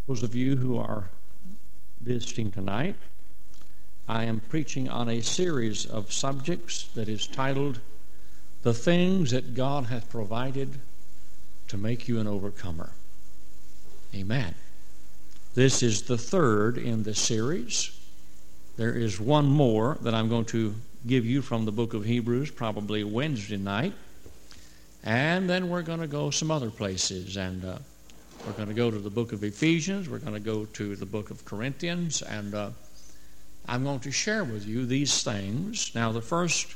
Those of you who are visiting tonight, I am preaching on a series of subjects that is titled, The Things That God Hath Provided to Make You an Overcomer. Amen. This is the third in the series. There is one more that I'm going to give you from the book of Hebrews, probably Wednesday night. And then we're going to go some other places, and we're going to go to the book of Ephesians. We're going to go to the book of Corinthians, and I'm going to share with you these things. Now, the first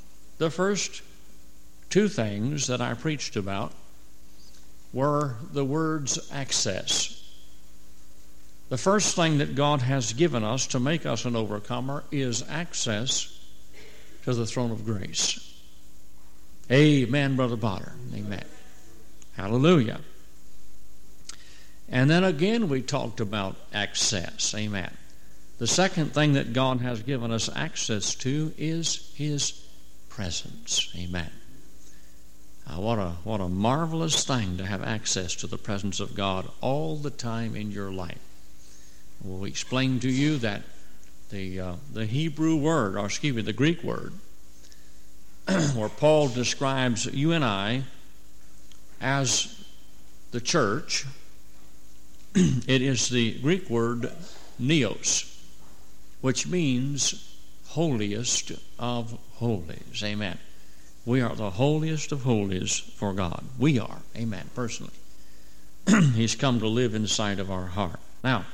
two things that I preached about were the words access. The first thing that God has given us to make us an overcomer is access to the throne of grace. Amen, Brother Potter. Amen. Hallelujah. And then again we talked about access. Amen. The second thing that God has given us access to is His presence. Amen. What a marvelous thing to have access to the presence of God all the time in your life. We'll explain to you that the Hebrew word, or excuse me, the Greek word, where Paul describes you and I as the church, it is the Greek word neos, which means holiest of holies. Amen. We are the holiest of holies for God. We are. Amen. Personally. He's come to live inside of our heart. Now,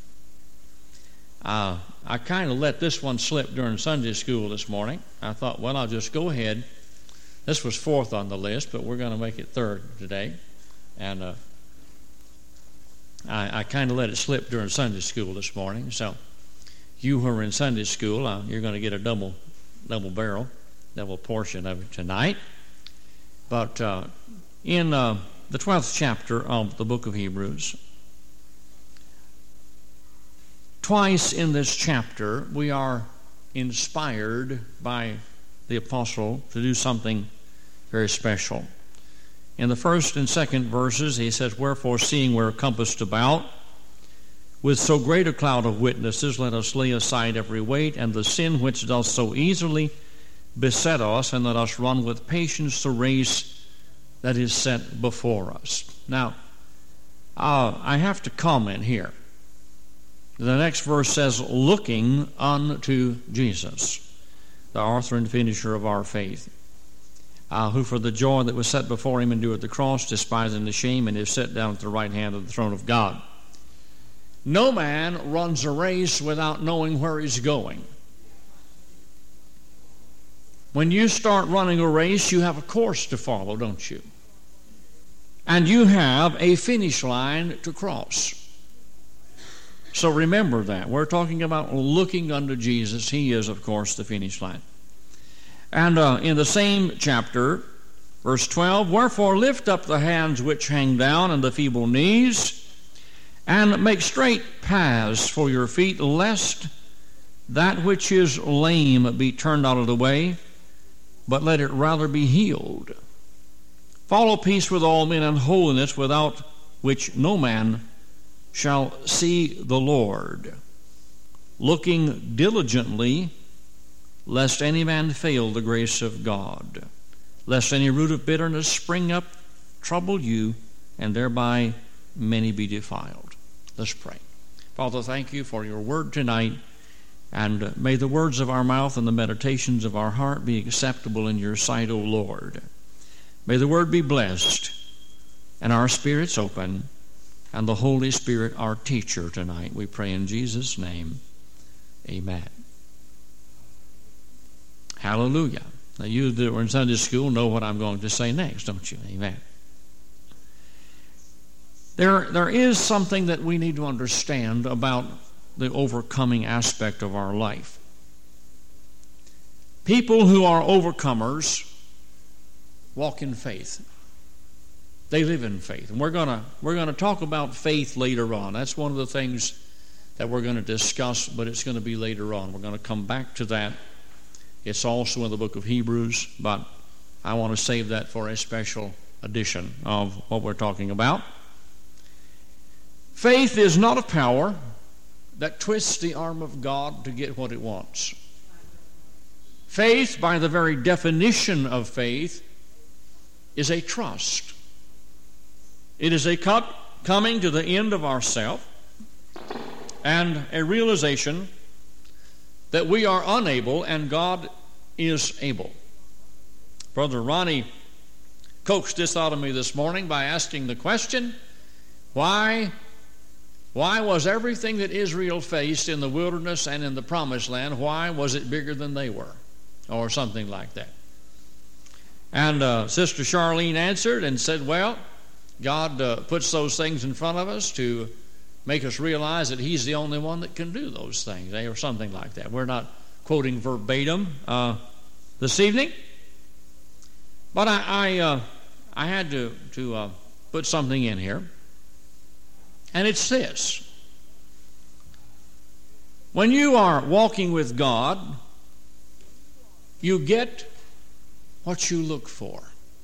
I kind of let this one slip during Sunday school this morning. I thought, well, I'll just go ahead. This was fourth on the list, but we're going to make it third today. And I kind of let it slip during Sunday school this morning. So you who are in Sunday school, you're going to get a double portion of it tonight. But in the 12th chapter of the book of Hebrews, twice in this chapter, we are inspired by the apostle to do something very special. In the first and second verses, he says, Wherefore, seeing we're compassed about with so great a cloud of witnesses, let us lay aside every weight and the sin which doth so easily beset us, and let us run with patience the race that is set before us. Now, I have to comment here. The next verse says, looking unto Jesus, the author and finisher of our faith, who for the joy that was set before him endured the cross, despising the shame, and is set down at the right hand of the throne of God. No man runs a race without knowing where he's going. When you start running a race, you have a course to follow, don't you? And you have a finish line to cross. So remember that. We're talking about looking unto Jesus. He is, of course, the finish line. And in the same chapter, verse 12, Wherefore lift up the hands which hang down and the feeble knees, and make straight paths for your feet, lest that which is lame be turned out of the way, but let it rather be healed. Follow peace with all men and holiness, without which no man shall see the Lord, looking diligently, lest any man fail the grace of God, lest any root of bitterness spring up, trouble you, and thereby many be defiled. Let's pray. Father, thank you for your word tonight, and may the words of our mouth and the meditations of our heart be acceptable in your sight, O Lord. May the word be blessed, and our spirits open, and the Holy Spirit our teacher tonight. We pray in Jesus' name. Amen. Hallelujah. Now you that were in Sunday school know what I'm going to say next, don't you? Amen. There is something that we need to understand about the overcoming aspect of our life. People who are overcomers walk in faith. They live in faith. And we're going to talk about faith later on. That's one of the things that we're going to discuss, but it's going to be later on. We're going to come back to that. It's also in the book of Hebrews, but I want to save that for a special edition of what we're talking about. Faith is not a power that twists the arm of God to get what it wants. Faith, by the very definition of faith, is a trust. It is a coming to the end of ourself and a realization that we are unable and God is able. Brother Ronnie coaxed this out of me this morning by asking the question, why was everything that Israel faced in the wilderness and in the promised land, why was it bigger than they were? Or something like that. And Sister Charlene answered and said, well, God puts those things in front of us to make us realize that He's the only one that can do those things, or something like that. We're not quoting verbatim this evening, but I had to put something in here, and it's this. When you are walking with God, you get what you look for.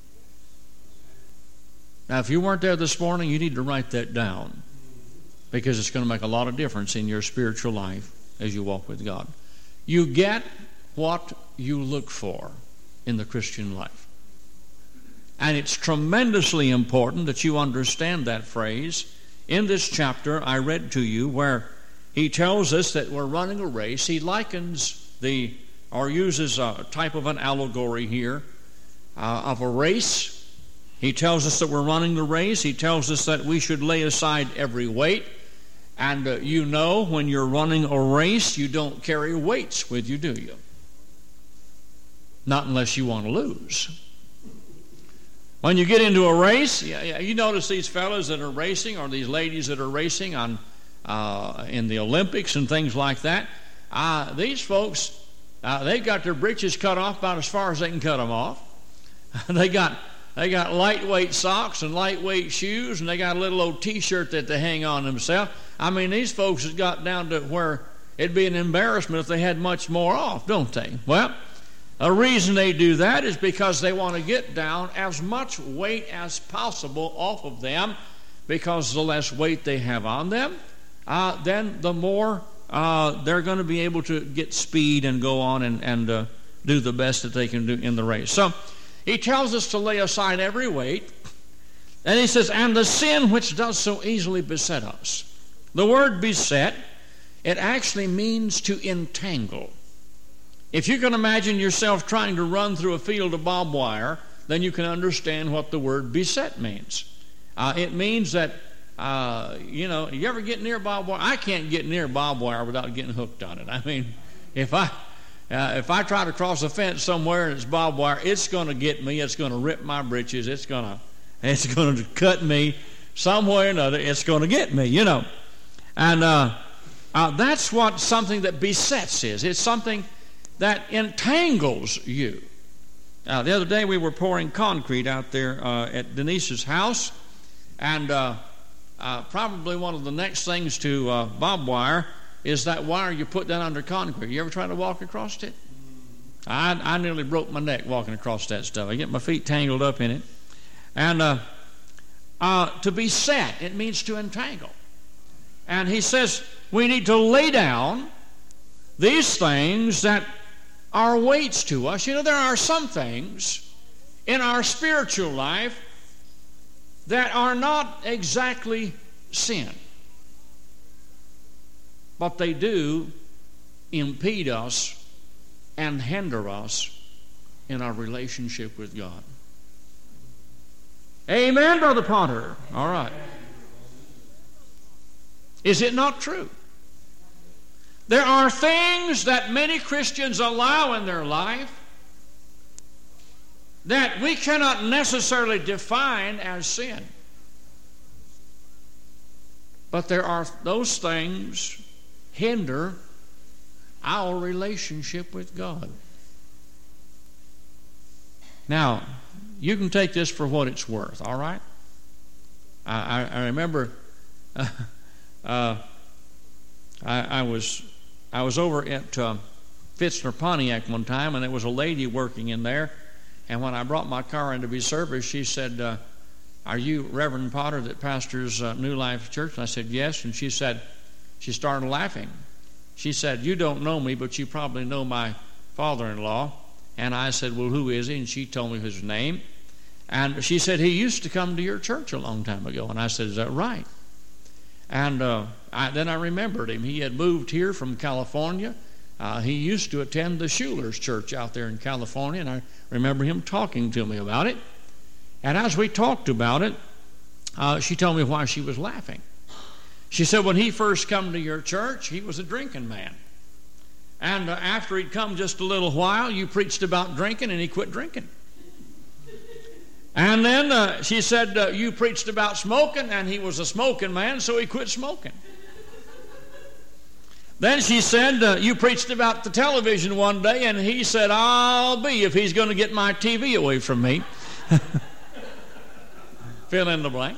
Now, if you weren't there this morning, you need to write that down, because it's going to make a lot of difference in your spiritual life as you walk with God. You get what you look for in the Christian life. And it's tremendously important that you understand that phrase. In this chapter I read to you, where he tells us that we're running a race, he likens or uses a type of an allegory here of a race. He tells us that we're running the race. He tells us that we should lay aside every weight. And you know, when you're running a race, you don't carry weights with you, do you? Not unless you want to lose. When you get into a race, you notice these fellas that are racing, or these ladies that are racing in the Olympics and things like that. These folks, they've got their britches cut off about as far as they can cut them off. They got lightweight socks and lightweight shoes, and they got a little old T-shirt that they hang on themselves. I mean, these folks have got down to where it'd be an embarrassment if they had much more off, don't they? Well, the reason they do that is because they want to get down as much weight as possible off of them, because the less weight they have on them, then the more they're going to be able to get speed and go on and do the best that they can do in the race. So he tells us to lay aside every weight, and he says, and the sin which does so easily beset us. The word beset, it actually means to entangle. If you can imagine yourself trying to run through a field of barbed wire, then you can understand what the word beset means. It means that, you ever get near barbed wire? I can't get near barbed wire without getting hooked on it. I mean, if I try to cross a fence somewhere and it's barbed wire, it's going to get me. It's going to rip my britches. It's going to cut me some way or another. It's going to get me, you know. And that's what something that besets is. It's something that entangles you. The other day we were pouring concrete out there at Denise's house, and probably one of the next things to barbed wire is that wire you put down under concrete. You ever try to walk across it? I nearly broke my neck walking across that stuff. I get my feet tangled up in it. And to beset, it means to entangle. And he says we need to lay down these things that are weights to us. You know, there are some things in our spiritual life that are not exactly sin, but they do impede us and hinder us in our relationship with God. Amen, Brother Potter. All right. Is it not true? There are things that many Christians allow in their life that we cannot necessarily define as sin. But there are those things hinder our relationship with God. Now, you can take this for what it's worth, all right? I remember I was over at Fitzner Pontiac one time, and there was a lady working in there, and when I brought my car in to be serviced, she said, are you Reverend Potter that pastors New Life Church? And I said, yes. And she started laughing. She said, you don't know me, but you probably know my father-in-law. And I said, well, who is he? And she told me his name. And she said, he used to come to your church a long time ago. And I said, is that right? And then I remembered him. He had moved here from California. He used to attend the Schuler's church out there in California, and I remember him talking to me about it. And as we talked about it, she told me why she was laughing. She said, when he first come to your church, he was a drinking man. And after he'd come just a little while, you preached about drinking, and he quit drinking. And then she said, you preached about smoking, and he was a smoking man, so he quit smoking. Then she said, you preached about the television one day, and he said, I'll be if he's going to get my TV away from me. Fill in the blank.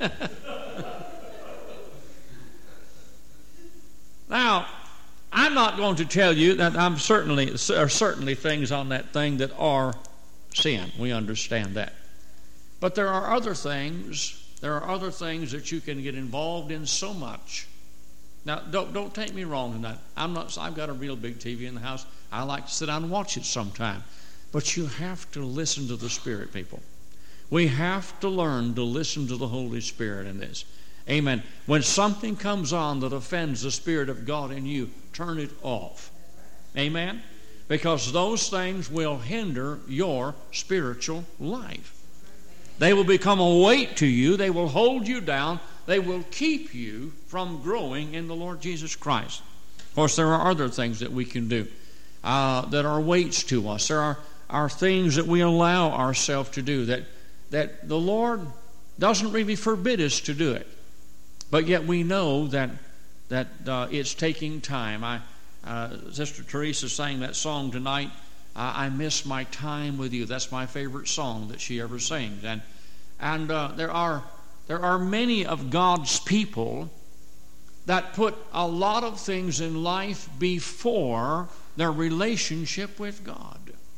Now, I'm not going to tell you that there are certainly things on that thing that are sin. We understand that. But there are other things that you can get involved in so much. Now, don't take me wrong in that. I've got a real big TV in the house. I like to sit down and watch it sometime. But you have to listen to the Spirit, people. We have to learn to listen to the Holy Spirit in this. Amen. When something comes on that offends the Spirit of God in you, turn it off. Amen. Because those things will hinder your spiritual life. They will become a weight to you. They will hold you down. They will keep you from growing in the Lord Jesus Christ. Of course, there are other things that we can do that are weights to us. There are things that we allow ourselves to do that the Lord doesn't really forbid us to do it. But yet we know that it's taking time. Sister Teresa sang that song tonight, I miss my time with you. That's my favorite song that she ever sings. And there are many of God's people that put a lot of things in life before their relationship with God.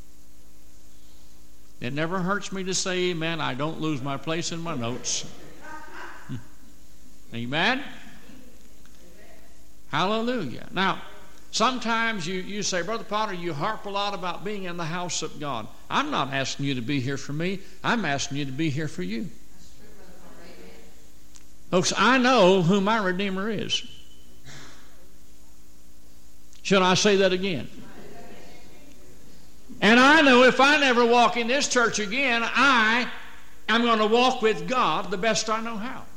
It never hurts me to say amen. I don't lose my place in my notes. Amen? Hallelujah. Now, sometimes you say, Brother Potter, you harp a lot about being in the house of God. I'm not asking you to be here for me. I'm asking you to be here for you. Folks, I know who my Redeemer is. Should I say that again? And I know if I never walk in this church again, I am going to walk with God the best I know how.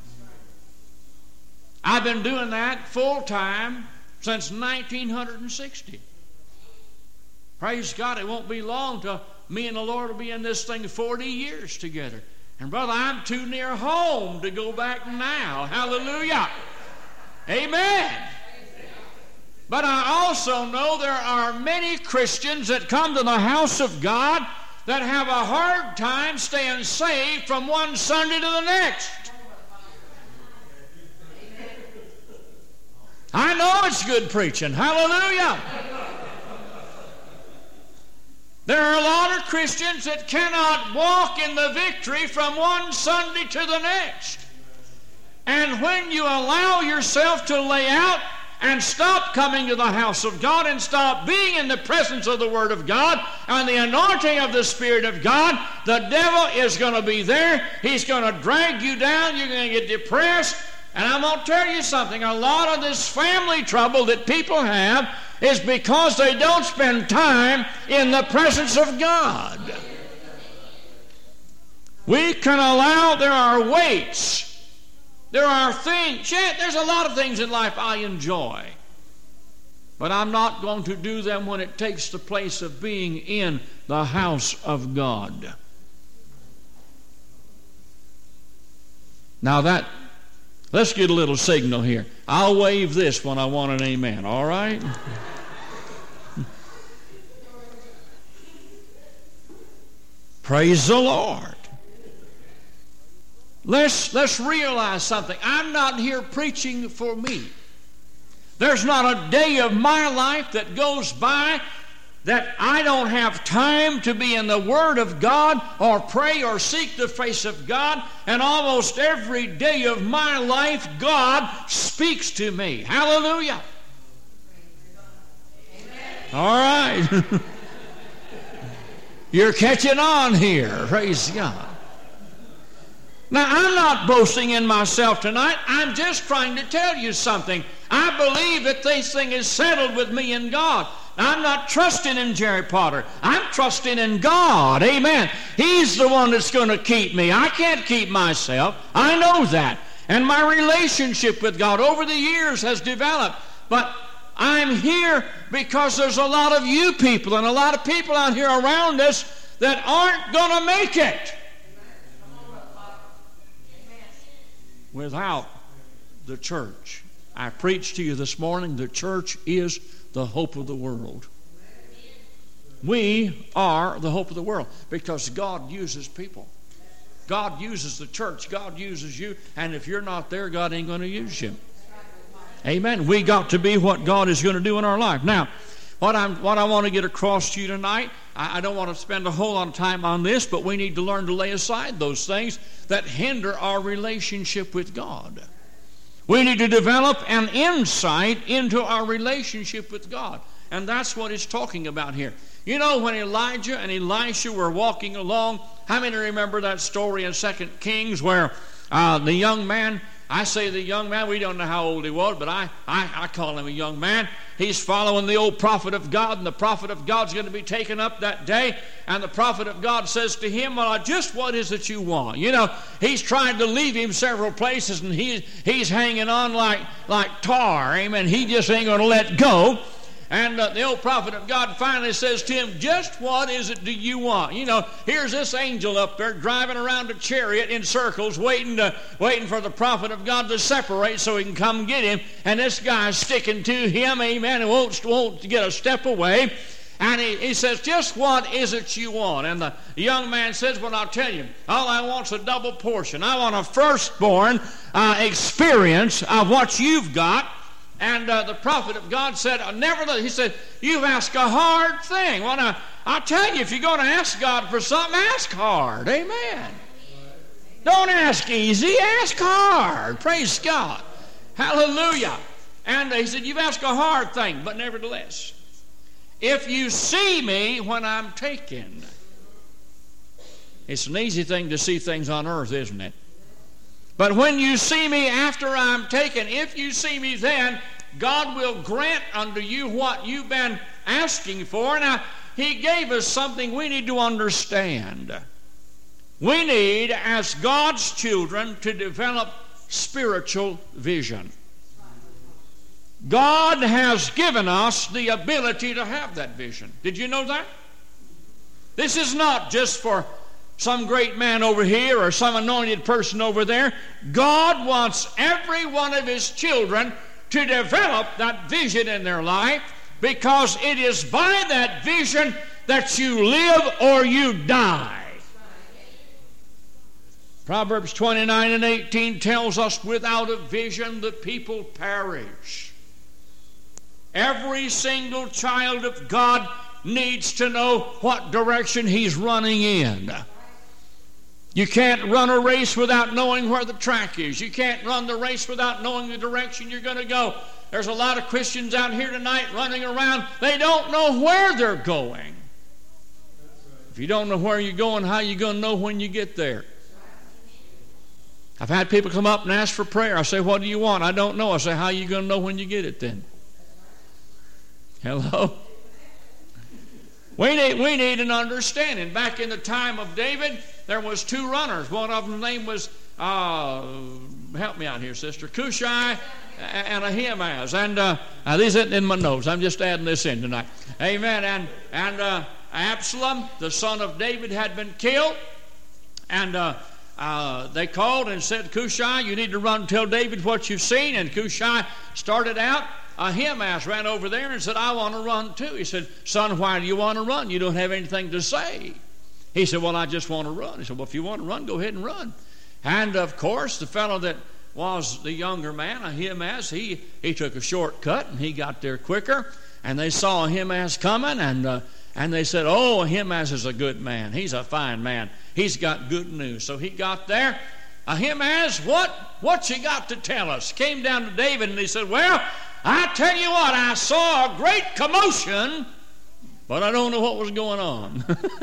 I've been doing that full time since 1960. Praise God, it won't be long till me and the Lord will be in this thing 40 years together. And brother, I'm too near home to go back now. Hallelujah. Amen. But I also know there are many Christians that come to the house of God that have a hard time staying saved from one Sunday to the next. I know it's good preaching. Hallelujah. There are a lot of Christians that cannot walk in the victory from one Sunday to the next. And when you allow yourself to lay out and stop coming to the house of God and stop being in the presence of the Word of God and the anointing of the Spirit of God, the devil is going to be there. He's going to drag you down. You're going to get depressed. And I'm going to tell you something. A lot of this family trouble that people have is because they don't spend time in the presence of God. We can allow, there are weights. There are things, there's a lot of things in life I enjoy. But I'm not going to do them when it takes the place of being in the house of God. Now let's get a little signal here. I'll wave this when I want an amen, all right? Praise the Lord. Let's realize something. I'm not here preaching for me. There's not a day of my life that goes by that I don't have time to be in the Word of God or pray or seek the face of God, and almost every day of my life God speaks to me. Hallelujah. All right. You're catching on here. Praise God. Now, I'm not boasting in myself tonight. I'm just trying to tell you something. I believe that this thing is settled with me and God. I'm not trusting in Jerry Potter. I'm trusting in God. Amen. He's the one that's going to keep me. I can't keep myself. I know that. And my relationship with God over the years has developed. But I'm here because there's a lot of you people and a lot of people out here around us that aren't going to make it without the church. I preached to you this morning, the church is the hope of the world. We are the hope of the world because God uses people. God uses the church. God uses you. And if you're not there, God ain't going to use you. Amen. We got to be what God is going to do in our life. Now, what I want to get across to you tonight, I don't want to spend a whole lot of time on this, but we need to learn to lay aside those things that hinder our relationship with God. We need to develop an insight into our relationship with God. And that's what it's talking about here. You know, when Elijah and Elisha were walking along, how many remember that story in 2 Kings where the young man, I say the young man, we don't know how old he was, but I call him a young man. He's following the old prophet of God, and the prophet of God's going to be taken up that day. And the prophet of God says to him, well, just what is it you want? You know, he's tried to leave him several places, and he's hanging on like tar. Amen. He just ain't going to let go. And the old prophet of God finally says to him, just what is it do you want? You know, here's this angel up there driving around a chariot in circles, waiting for the prophet of God to separate so he can come get him. And this guy's sticking to him, amen, and won't get a step away. And he says, just what is it you want? And the young man says, well, I'll tell you, all I want's a double portion. I want a firstborn experience of what you've got. And the prophet of God said, nevertheless, he said, you've asked a hard thing. Well, now, I'll tell you, if you're going to ask God for something, ask hard. Amen. Don't ask easy, ask hard. Praise God. Hallelujah. And he said, you've asked a hard thing, but nevertheless, if you see me when I'm taken. It's an easy thing to see things on earth, isn't it? But when you see me after I'm taken, if you see me then, God will grant unto you what you've been asking for. Now, he gave us something we need to understand. We need, as God's children, to develop spiritual vision. God has given us the ability to have that vision. Did you know that? This is not just for some great man over here or some anointed person over there. God wants every one of his children to develop that vision in their life, because it is by that vision that you live or you die. Proverbs 29:18 tells us, without a vision the people perish. Every single child of God needs to know what direction he's running in. You can't run a race without knowing where the track is. You can't run the race without knowing the direction you're going to go. There's a lot of Christians out here tonight running around. They don't know where they're going. If you don't know where you're going, how are you going to know when you get there? I've had people come up and ask for prayer. I say, what do you want? I don't know. I say, how are you going to know when you get it then? Hello? We need an understanding. Back in the time of David, there was two runners. One of them name was, help me out here, sister, Cushai and Ahimaaz. And these isn't in my notes. I'm just adding this in tonight. Amen. And Absalom, the son of David, had been killed. And they called and said, Cushai, you need to run and tell David what you've seen. And Cushai started out. Ahimaaz ran over there and said, I want to run too. He said, son, why do you want to run? You don't have anything to say. He said, well, I just want to run. He said, well, if you want to run, go ahead and run. And, of course, the fellow that was the younger man, Ahimaaz, he took a shortcut and he got there quicker. and they saw Ahimaaz coming, and they said, oh, Ahimaaz is a good man. He's a fine man. He's got good news. So he got there. Ahimaaz, what's he got to tell us? Came down to David, and he said, well, I tell you what, I saw a great commotion, but I don't know what was going on.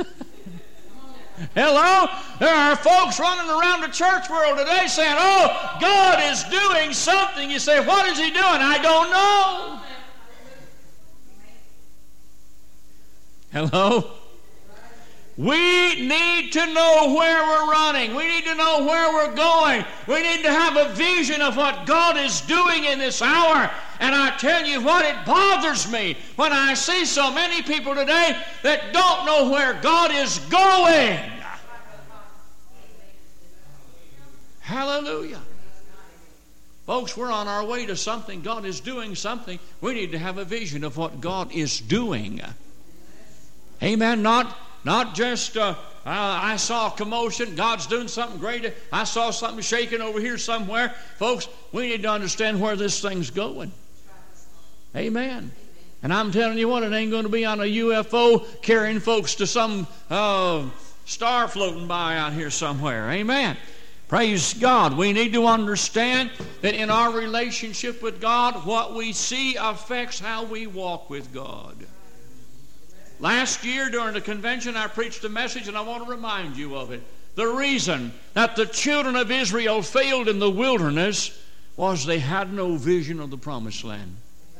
Hello? There are folks running around the church world today saying, oh, God is doing something. You say, what is he doing? I don't know. Hello? We need to know where we're running. We need to know where we're going. We need to have a vision of what God is doing in this hour. And I tell you what, it bothers me when I see so many people today that don't know where God is going. Hallelujah. Folks, we're on our way to something. God is doing something. We need to have a vision of what God is doing. Amen. Not just, I saw a commotion, God's doing something great, I saw something shaking over here somewhere. Folks, we need to understand where this thing's going. Amen. And I'm telling you what, it ain't going to be on a UFO carrying folks to some star floating by out here somewhere. Amen. Praise God. We need to understand that in our relationship with God, what we see affects how we walk with God. Last year during the convention, I preached a message, and I want to remind you of it. The reason that the children of Israel failed in the wilderness was they had no vision of the promised land.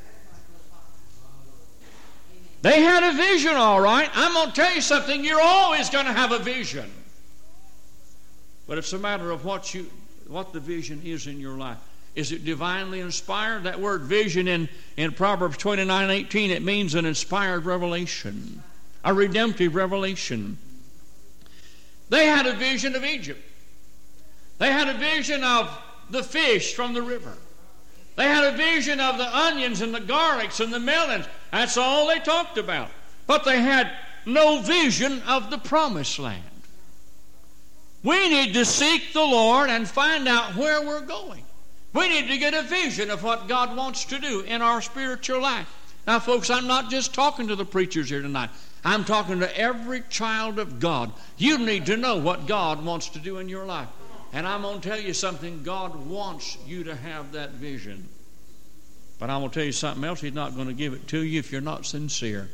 They had a vision, all right. I'm going to tell you something. You're always going to have a vision. But it's a matter of what the vision is in your life. Is it divinely inspired? That word vision in Proverbs 29:18, it means an inspired revelation, a redemptive revelation. They had a vision of Egypt. They had a vision of the fish from the river. They had a vision of the onions and the garlics and the melons. That's all they talked about. But they had no vision of the promised land. We need to seek the Lord and find out where we're going. We need to get a vision of what God wants to do in our spiritual life. Now, folks, I'm not just talking to the preachers here tonight. I'm talking to every child of God. You need to know what God wants to do in your life. And I'm going to tell you something. God wants you to have that vision. But I'm going to tell you something else. He's not going to give it to you if you're not sincere.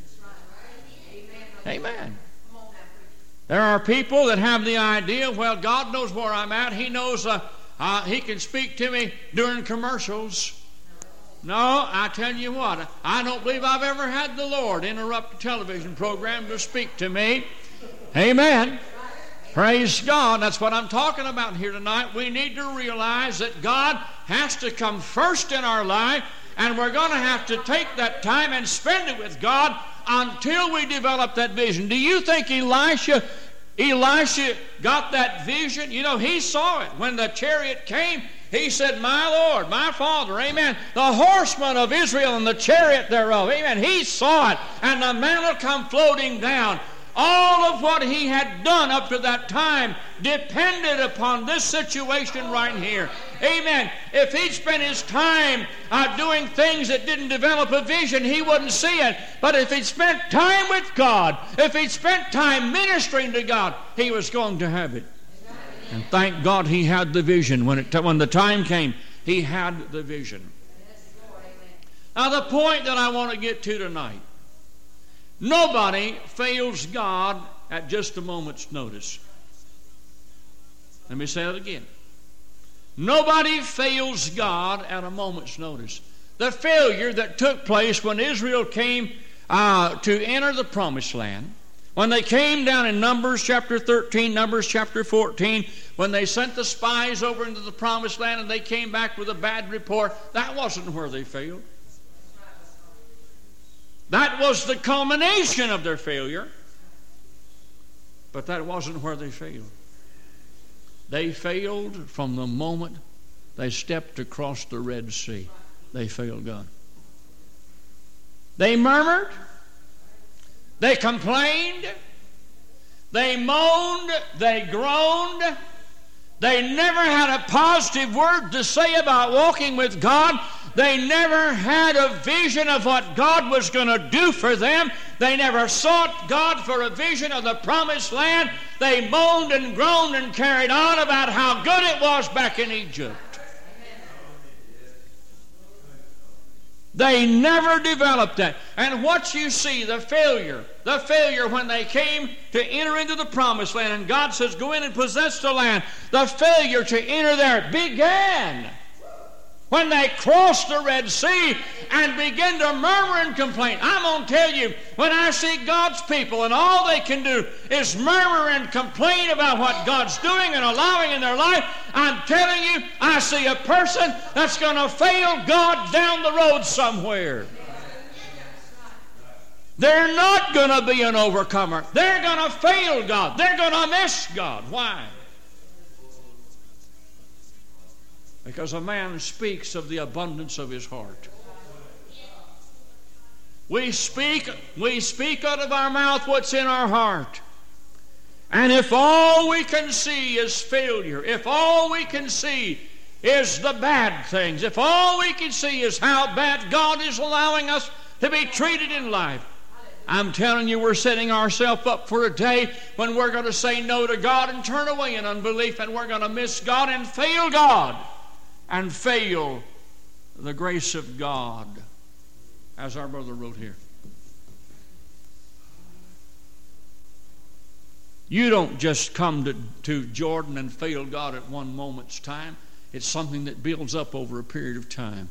Amen. There are people that have the idea, well, God knows where I'm at. He knows He can speak to me during commercials. No, I tell you what, I don't believe I've ever had the Lord interrupt a television program to speak to me. Amen. Praise God. That's what I'm talking about here tonight. We need to realize that God has to come first in our life, and we're going to have to take that time and spend it with God until we develop that vision. Do you think Elisha got that vision? You know, he saw it. When the chariot came, he said, my Lord, my Father, amen, the horsemen of Israel and the chariot thereof, amen. He saw it, and the mantle come floating down. All of what he had done up to that time depended upon this situation right here. Amen. If he'd spent his time doing things that didn't develop a vision, he wouldn't see it. But if he'd spent time with God, if he'd spent time ministering to God, he was going to have it. And thank God he had the vision. When the time came, he had the vision. Now the point that I want to get to tonight, nobody fails God at just a moment's notice. Let me say that again. Nobody fails God at a moment's notice. The failure that took place when Israel came to enter the promised land, when they came down in Numbers chapter 13, Numbers chapter 14, when they sent the spies over into the promised land and they came back with a bad report, that wasn't where they failed. That was the culmination of their failure. But that wasn't where they failed. They failed from the moment they stepped across the Red Sea. They failed God. They murmured. They complained. They moaned. They groaned. They never had a positive word to say about walking with God. They never had a vision of what God was going to do for them. They never sought God for a vision of the promised land. They moaned and groaned and carried on about how good it was back in Egypt. They never developed that. And what you see, the failure when they came to enter into the promised land, and God says, go in and possess the land. The failure to enter there began when they crossed the Red Sea and began to murmur and complain. I'm going to tell you, when I see God's people and all they can do is murmur and complain about what God's doing and allowing in their life, I'm telling you, I see a person that's going to fail God down the road somewhere. They're not going to be an overcomer. They're going to fail God. They're going to miss God. Why? Because a man speaks of the abundance of his heart. We speak out of our mouth what's in our heart. And if all we can see is failure, if all we can see is the bad things, if all we can see is how bad God is allowing us to be treated in life, I'm telling you, we're setting ourselves up for a day when we're going to say no to God and turn away in unbelief, and we're going to miss God and fail God and fail the grace of God, as our brother wrote here. You don't just come to Jordan and fail God at one moment's time. It's something that builds up over a period of time.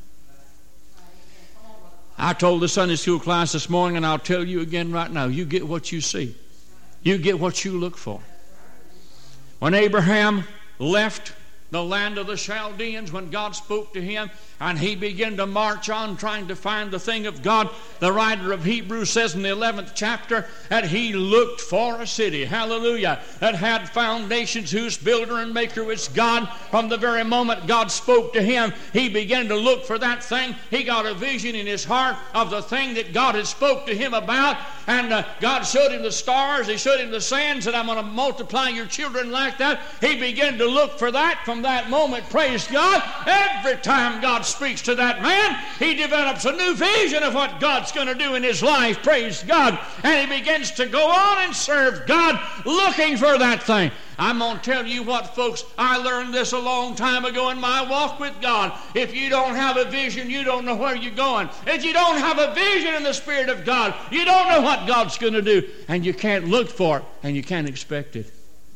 I told the Sunday school class this morning, and I'll tell you again right now, you get what you see. You get what you look for. When Abraham left the land of the Chaldeans, when God spoke to him and he began to march on trying to find the thing of God, the writer of Hebrews says in the 11th chapter that he looked for a city, hallelujah, that had foundations, whose builder and maker was God. From the very moment God spoke to him, he began to look for that thing. He got a vision in his heart of the thing that God had spoke to him about, and God showed him the stars, he showed him the sand, said, I'm going to multiply your children like that. He began to look for that. From that moment, praise God, every time God speaks to that man, he develops a new vision of what God's going to do in his life, praise God, and he begins to go on and serve God looking for that thing. I'm going to tell you what, folks, I learned this a long time ago in my walk with God. If you don't have a vision, you don't know where you're going. If you don't have a vision in the Spirit of God, you don't know what God's going to do, and you can't look for it, and you can't expect it.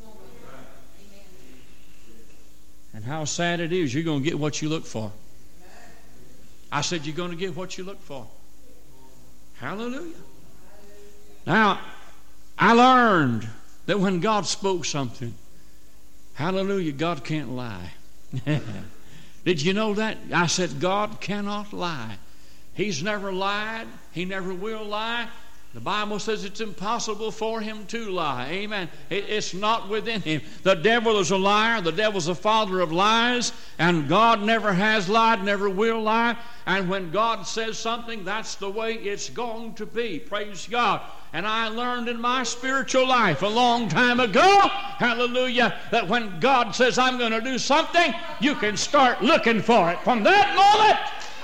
And how sad it is, you're going to get what you look for. I said you're going to get what you look for. Hallelujah. Now, I learned that when God spoke something, hallelujah, God can't lie. Did you know that? I said God cannot lie. He's never lied. He never will lie. The Bible says it's impossible for him to lie. Amen. It's not within him. The devil is a liar. The devil's the father of lies. And God never has lied, never will lie. And when God says something, that's the way it's going to be. Praise God. And I learned in my spiritual life a long time ago, hallelujah, that when God says I'm going to do something, you can start looking for it. From that moment,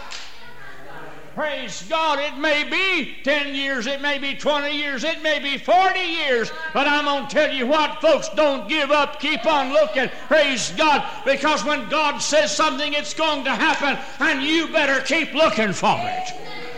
praise God, it may be 10 years, it may be 20 years, it may be 40 years, but I'm going to tell you what, folks, don't give up. Keep on looking. Praise God, because when God says something, it's going to happen, and you better keep looking for it.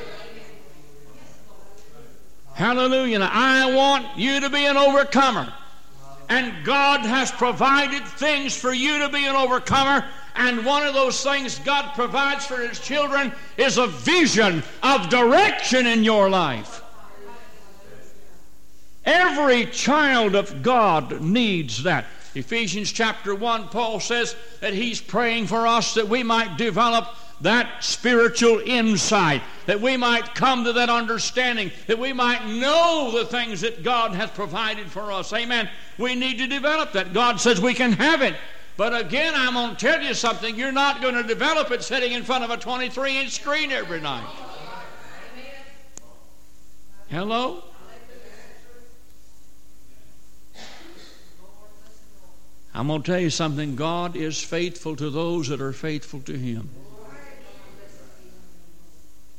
Hallelujah. Now, I want you to be an overcomer, and God has provided things for you to be an overcomer. And one of those things God provides for his children is a vision of direction in your life. Every child of God needs that. Ephesians chapter 1, Paul says that he's praying for us that we might develop that spiritual insight, that we might come to that understanding, that we might know the things that God has provided for us. Amen. We need to develop that. God says we can have it. But again, I'm going to tell you something. You're not going to develop it sitting in front of a 23-inch screen every night. Hello? I'm going to tell you something. God is faithful to those that are faithful to him.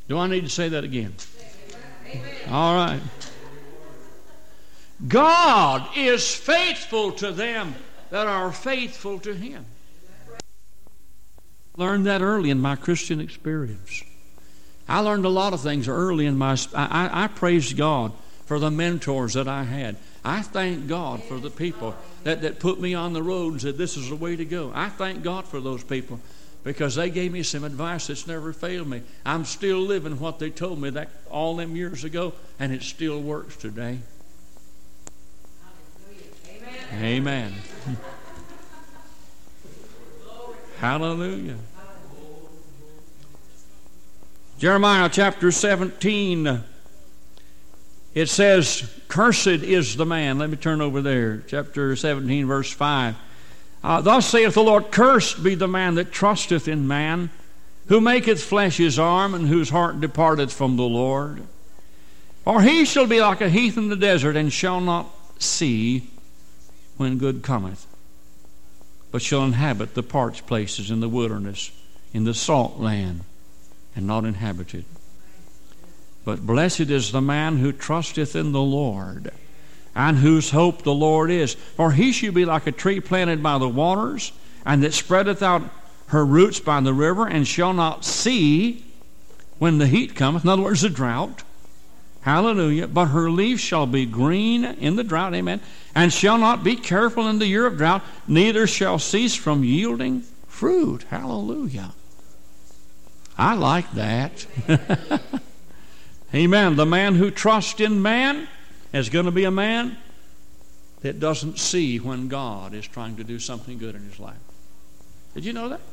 Do I need to say that again? All right. God is faithful to them that are faithful to Him. Learned that early in my Christian experience. I learned a lot of things early in my... I praise God for the mentors that I had. I thank God for the people that put me on the road and said, this is the way to go. I thank God for those people because they gave me some advice that's never failed me. I'm still living what they told me that all them years ago, and it still works today. Amen. Amen. Hallelujah. Jeremiah chapter 17, it says, cursed is the man. Let me turn over there. Chapter 17, verse 5. Thus saith the Lord, cursed be the man that trusteth in man, who maketh flesh his arm, and whose heart departeth from the Lord. For he shall be like a heath in the desert, and shall not see when good cometh, but shall inhabit the parched places in the wilderness, in the salt land, and not inhabited. But blessed is the man who trusteth in the Lord, and whose hope the Lord is. For he shall be like a tree planted by the waters, and that spreadeth out her roots by the river, and shall not see when the heat cometh. In other words, the drought. Hallelujah. But her leaves shall be green in the drought. Amen. And shall not be careful in the year of drought, neither shall cease from yielding fruit. Hallelujah. I like that. Amen. The man who trusts in man is going to be a man that doesn't see when God is trying to do something good in his life. Did you know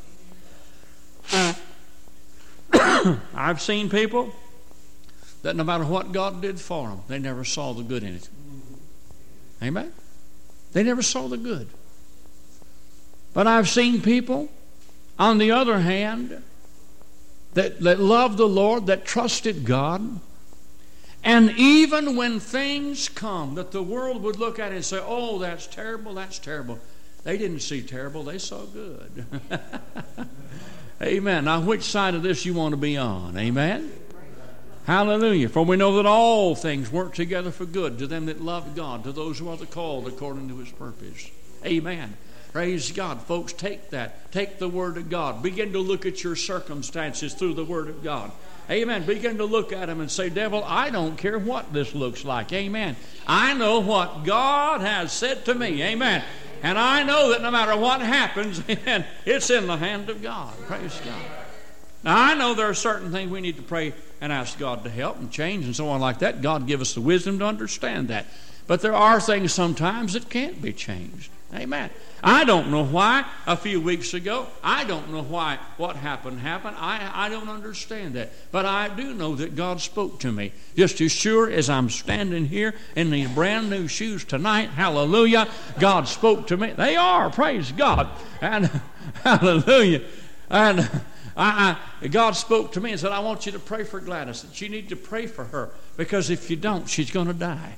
that? I've seen people that no matter what God did for them, they never saw the good in it. Amen? They never saw the good. But I've seen people, on the other hand, that loved the Lord, that trusted God, and even when things come that the world would look at it and say, oh, that's terrible, they didn't see terrible, they saw good. Amen. Now, which side of this you want to be on? Amen? Hallelujah. For we know that all things work together for good to them that love God, to those who are the called according to His purpose. Amen. Praise God. Folks, take that. Take the Word of God. Begin to look at your circumstances through the Word of God. Amen. Begin to look at them and say, devil, I don't care what this looks like. Amen. I know what God has said to me. Amen. And I know that no matter what happens, amen, it's in the hand of God. Praise God. Now, I know there are certain things we need to pray and ask God to help and change and so on like that. God give us the wisdom to understand that. But there are things sometimes that can't be changed. Amen. I don't know why a few weeks ago. I don't know why what happened. I don't understand that. But I do know that God spoke to me. Just as sure as I'm standing here in these brand new shoes tonight, hallelujah, God spoke to me. They are, praise God. And hallelujah. And God spoke to me and said, I want you to pray for Gladys. That you need to pray for her, because if you don't, she's going to die.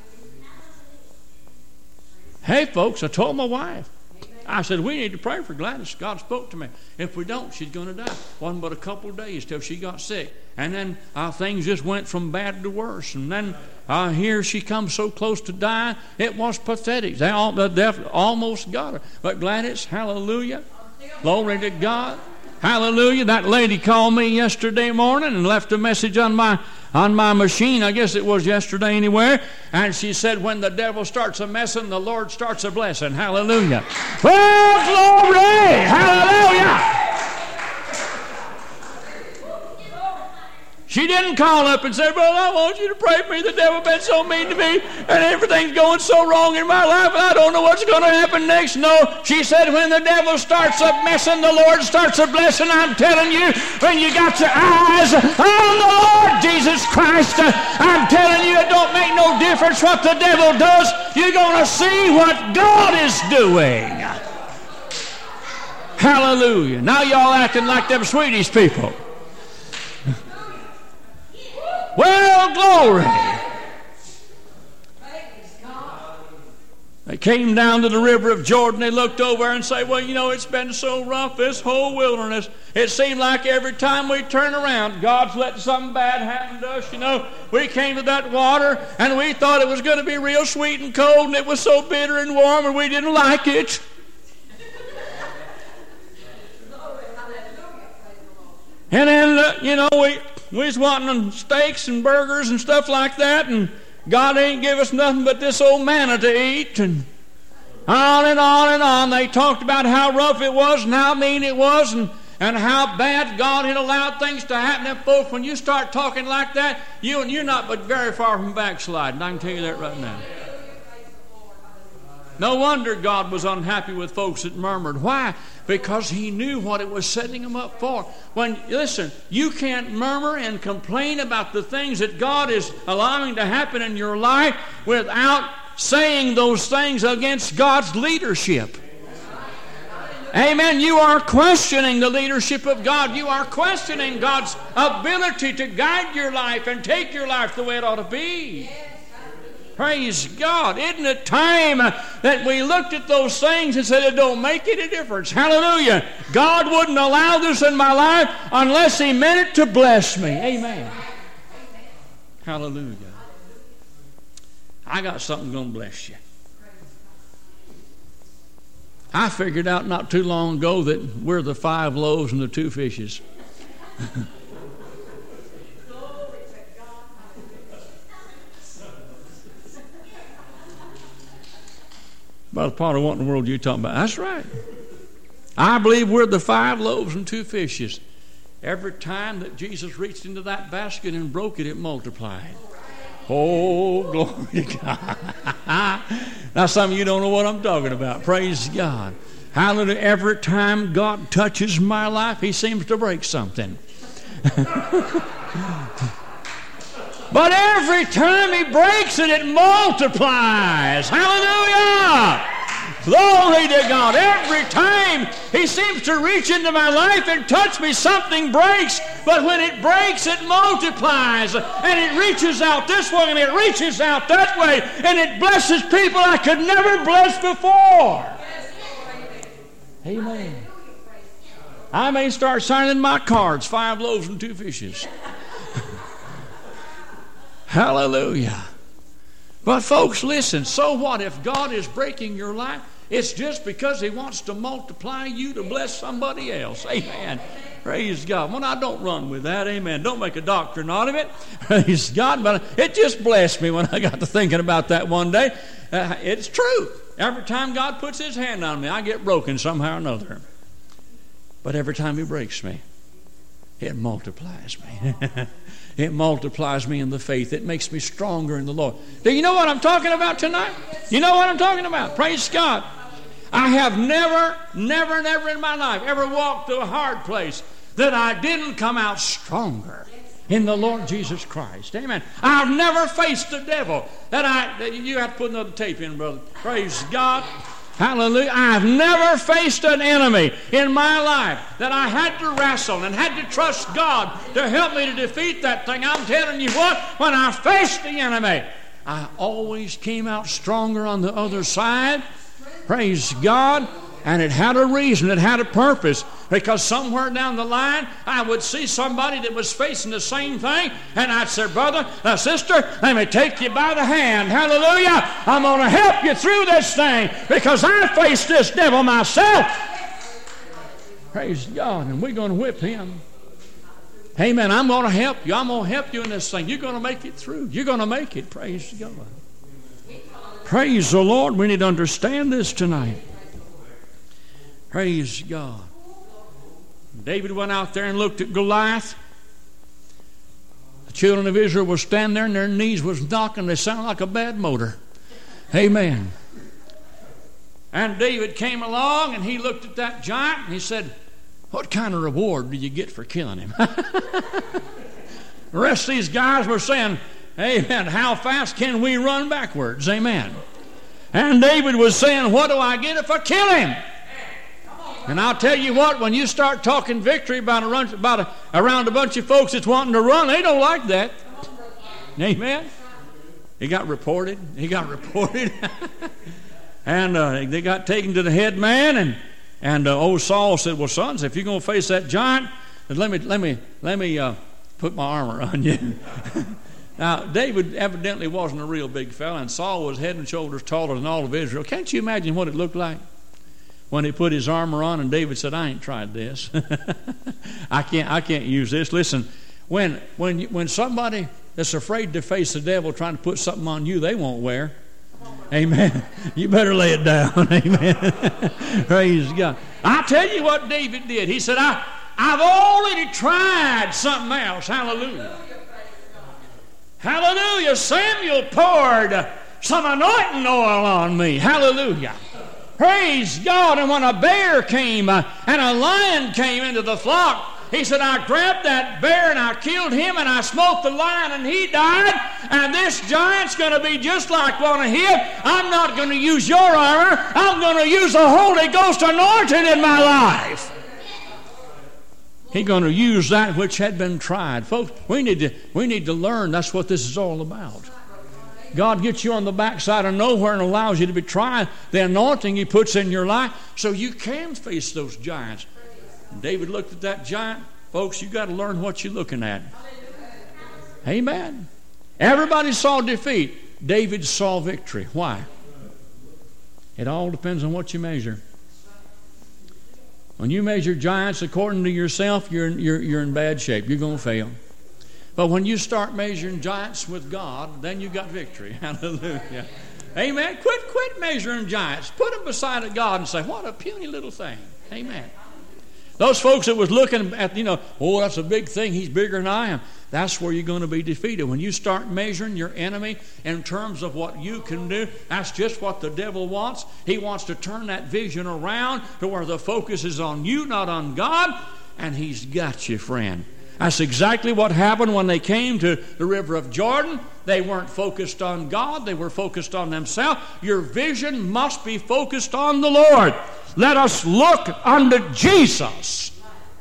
Hey, folks, I told my wife. I said, we need to pray for Gladys. God spoke to me. If we don't, she's going to die. Wasn't but a couple of days till she got sick. And then things just went from bad to worse. And then here she comes so close to dying. It was pathetic. The death almost got her. But Gladys, hallelujah, glory to God. Hallelujah. That lady called me yesterday morning and left a message on my machine. I guess it was yesterday anywhere. And she said, when the devil starts a messing, the Lord starts a blessing. Hallelujah. Oh, glory. Hallelujah. She didn't call up and say, brother, I want you to pray for me. The devil been so mean to me, and everything's going so wrong in my life, and I don't know what's going to happen next. No, she said, when the devil starts a messing, the Lord starts a blessing. I'm telling you, when you got your eyes on the Lord Jesus Christ, I'm telling you, it don't make no difference what the devil does. You're going to see what God is doing. Hallelujah. Now y'all acting like them Swedish people. Well, glory. They came down to the river of Jordan. They looked over and said, well, you know, it's been so rough, this whole wilderness. It seemed like every time we turn around, God's letting something bad happen to us. You know, we came to that water, and we thought it was going to be real sweet and cold, and it was so bitter and warm, and we didn't like it. And then, you know, we was wanting steaks and burgers and stuff like that, and God ain't give us nothing but this old manna to eat, and on and on and on. They talked about how rough it was and how mean it was and how bad God had allowed things to happen. And folks, when you start talking like that, you're not but very far from backsliding. I can tell you that right now. No wonder God was unhappy with folks that murmured. Why? Because He knew what it was setting them up for. Listen, you can't murmur and complain about the things that God is allowing to happen in your life without saying those things against God's leadership. Amen. You are questioning the leadership of God. You are questioning God's ability to guide your life and take your life the way it ought to be. Praise God. Isn't it time that we looked at those things and said it don't make any difference? Hallelujah. God wouldn't allow this in my life unless He meant it to bless me. Amen. Hallelujah. I got something going to bless you. I figured out not too long ago that we're the 5 loaves and the 2 fishes. Brother Potter, what in the world are you talking about? That's right. I believe we're the 5 loaves and 2 fishes. Every time that Jesus reached into that basket and broke it, it multiplied. Oh, glory to God. Now, some of you don't know what I'm talking about. Praise God. Hallelujah. Every time God touches my life, He seems to break something. But every time He breaks it, it multiplies. Hallelujah! Glory to God. Every time He seems to reach into my life and touch me, something breaks. But when it breaks, it multiplies. And it reaches out this way and it reaches out that way. And it blesses people I could never bless before. Amen. I may start signing my cards, 5 loaves and 2 fishes. Hallelujah. But folks, listen, so what if God is breaking your life? It's just because He wants to multiply you to bless somebody else. Amen. Praise God. Well, I don't run with that. Amen. Don't make a doctrine out of it. Praise God. But it just blessed me when I got to thinking about that one day. It's true. Every time God puts His hand on me, I get broken somehow or another. But every time He breaks me, it multiplies me. It multiplies me in the faith. It makes me stronger in the Lord. Do you know what I'm talking about tonight? You know what I'm talking about? Praise God. I have never in my life ever walked through a hard place that I didn't come out stronger in the Lord Jesus Christ. Amen. I've never faced the devil you have to put another tape in, brother. Praise God. Hallelujah. I've never faced an enemy in my life that I had to wrestle and had to trust God to help me to defeat that thing. I'm telling you what, when I faced the enemy, I always came out stronger on the other side. Praise God. And it had a reason, it had a purpose, because somewhere down the line I would see somebody that was facing the same thing, and I'd say, brother, sister, let me take you by the hand. Hallelujah. I'm going to help you through this thing because I faced this devil myself. Praise God. And we're going to whip him. Amen. I'm going to help you. I'm going to help you in this thing. You're going to make it through. You're going to make it. Praise God. Praise the Lord. We need to understand this tonight. Praise God. David went out there and looked at Goliath. The children of Israel were standing there and their knees was knocking. They sounded like a bad motor. Amen. And David came along and he looked at that giant and he said, what kind of reward do you get for killing him? The rest of these guys were saying, amen, how fast can we run backwards? Amen. And David was saying, what do I get if I kill him? And I'll tell you what, when you start talking victory around a bunch of folks that's wanting to run, they don't like that. Amen. He got reported. And they got taken to the head man, and old Saul said, "Well, sons, if you're going to face that giant, then let me put my armor on you." Now, David evidently wasn't a real big fella, and Saul was head and shoulders taller than all of Israel. Can't you imagine what it looked like when he put his armor on? And David said, "I ain't tried this. I can't use this." Listen, when somebody that's afraid to face the devil trying to put something on you they won't wear, amen, you better lay it down. Amen. Praise God. I tell you what David did. He said, I've already tried something else. Hallelujah. Hallelujah. Samuel poured some anointing oil on me. Hallelujah. Praise God. And when a bear came and a lion came into the flock, he said, I grabbed that bear and I killed him and I smote the lion and he died. And this giant's going to be just like one of him. I'm not going to use your armor. I'm going to use the Holy Ghost anointing in my life. He's going to use that which had been tried. Folks, we need to learn that's what this is all about. God gets you on the backside of nowhere and allows you to be tried. The anointing He puts in your life so you can face those giants. And David looked at that giant. Folks, you got to learn what you're looking at. Amen. Everybody saw defeat. David saw victory. Why? It all depends on what you measure. When you measure giants according to yourself, you're in bad shape. You're going to fail. But when you start measuring giants with God, then you got victory. Hallelujah. Amen. Quit measuring giants. Put them beside God and say, what a puny little thing. Amen. Those folks that was looking at, oh, that's a big thing. He's bigger than I am. That's where you're going to be defeated. When you start measuring your enemy in terms of what you can do, that's just what the devil wants. He wants to turn that vision around to where the focus is on you, not on God, and he's got you, friend. That's exactly what happened when they came to the river of Jordan. They weren't focused on God. They were focused on themselves. Your vision must be focused on the Lord. Let us look unto Jesus,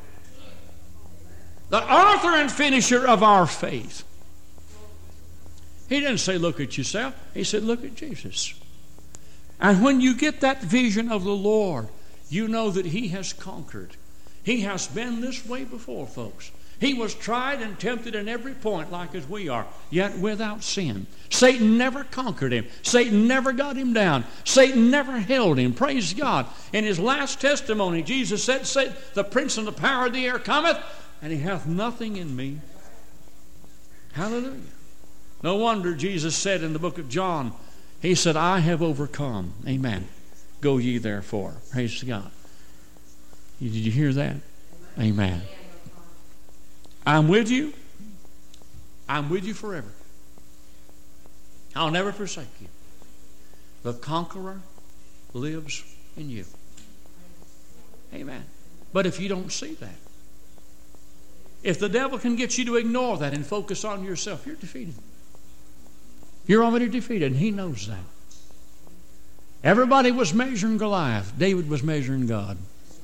the author and finisher of our faith. He didn't say look at yourself. He said look at Jesus. And when you get that vision of the Lord, you know that He has conquered. He has been this way before, folks. He was tried and tempted in every point like as we are, yet without sin. Satan never conquered him. Satan never got him down. Satan never held him. Praise God. In His last testimony, Jesus said, the prince and the power of the air cometh, and he hath nothing in me. Hallelujah. No wonder Jesus said in the book of John, He said, I have overcome. Amen. Go ye therefore. Praise God. Did you hear that? Amen. I'm with you. I'm with you forever. I'll never forsake you. The conqueror lives in you. Amen. But if you don't see that, if the devil can get you to ignore that and focus on yourself, you're defeated. You're already defeated, and he knows that. Everybody was measuring Goliath. David was measuring God.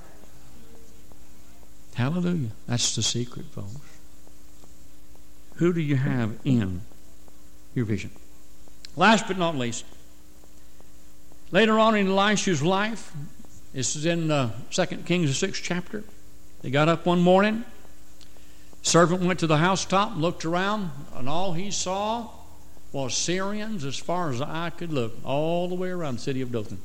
Hallelujah. That's the secret, folks. Who do you have in your vision? Last but not least, later on in Elisha's life, this is in 2 Kings, the 6th chapter. They got up one morning. Servant went to the housetop and looked around, and all he saw was Syrians as far as the eye could look, all the way around the city of Dothan.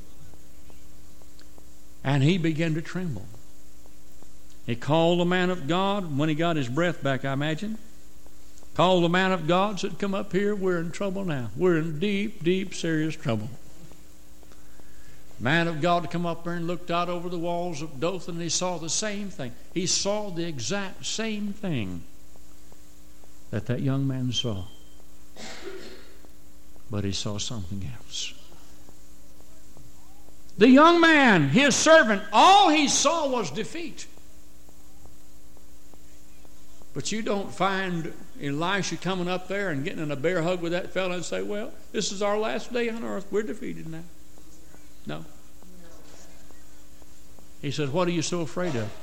And he began to tremble. He called the man of God when he got his breath back, I imagine. Called the man of God, said, come up here, we're in trouble now. We're in deep, deep, serious trouble. Man of God come up there and looked out over the walls of Dothan, and he saw the same thing. He saw the exact same thing that young man saw. But he saw something else. The young man, his servant, all he saw was defeat. But you don't find Elisha coming up there and getting in a bear hug with that fellow and say, well, this is our last day on earth. We're defeated now. No. He says, what are you so afraid of?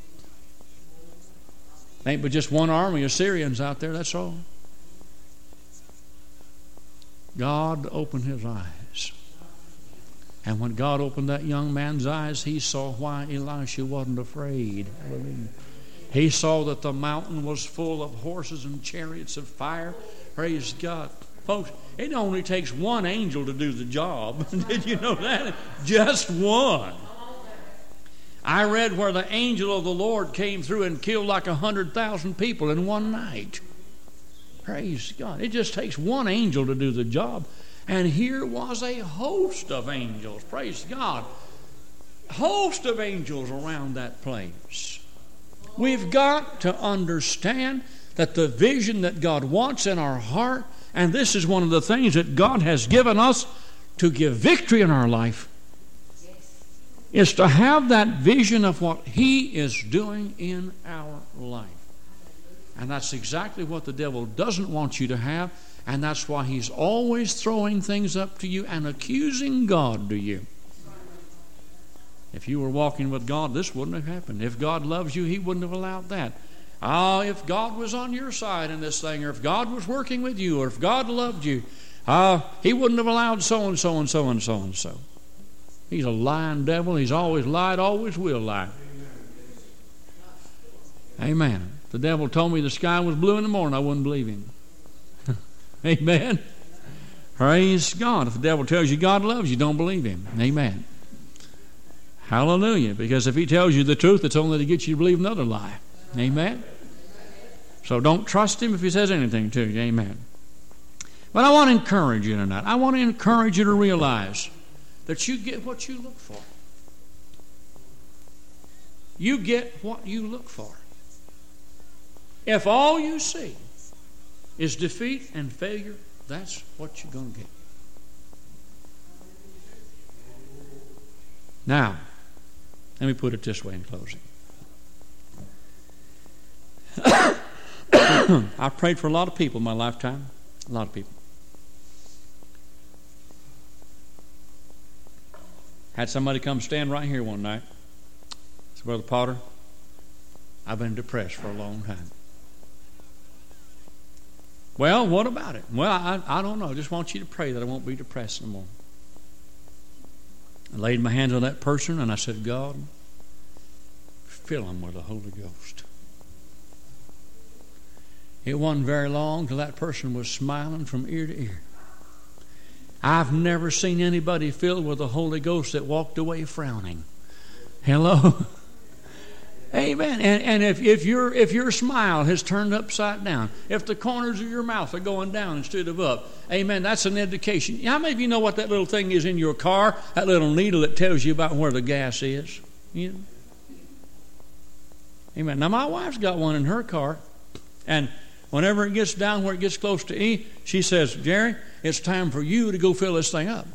Ain't but just one army of Syrians out there, that's all. God opened his eyes. And when God opened that young man's eyes, he saw why Elisha wasn't afraid. Hallelujah. He saw that the mountain was full of horses and chariots of fire. Praise God. Folks, it only takes one angel to do the job. Did you know that? Just one. I read where the angel of the Lord came through and killed like 100,000 people in one night. Praise God. It just takes one angel to do the job. And here was a host of angels. Praise God. Host of angels around that place. We've got to understand that the vision that God wants in our heart, and this is one of the things that God has given us to give victory in our life, is to have that vision of what He is doing in our life. And that's exactly what the devil doesn't want you to have, and that's why he's always throwing things up to you and accusing God to you. If you were walking with God, this wouldn't have happened. If God loves you, He wouldn't have allowed that. If God was on your side in this thing, or if God was working with you, or if God loved you, He wouldn't have allowed so and so and so and so and so. He's a lying devil. He's always lied, always will lie. Amen. If the devil told me the sky was blue in the morning, I wouldn't believe him. Amen. Praise God. If the devil tells you God loves you, don't believe him. Amen. Hallelujah. Because if he tells you the truth, it's only to get you to believe another lie. Amen. So don't trust him if he says anything to you. Amen. But I want to encourage you tonight. I want to encourage you to realize that you get what you look for. You get what you look for. If all you see is defeat and failure, that's what you're going to get. Now, let me put it this way in closing. I've prayed for a lot of people in my lifetime. A lot of people. Had somebody come stand right here one night. Said, Brother Potter, I've been depressed for a long time. Well, what about it? Well, I don't know. I just want you to pray that I won't be depressed no more. I laid my hands on that person and I said, God, fill them with the Holy Ghost. It wasn't very long till that person was smiling from ear to ear. I've never seen anybody filled with the Holy Ghost that walked away frowning. Hello? Amen. And if your smile has turned upside down, if the corners of your mouth are going down instead of up, amen, that's an indication. How many of you know what that little thing is in your car? That little needle that tells you about where the gas is. You know? Amen. Now my wife's got one in her car, and whenever it gets down where it gets close to E, she says, Jerry, it's time for you to go fill this thing up.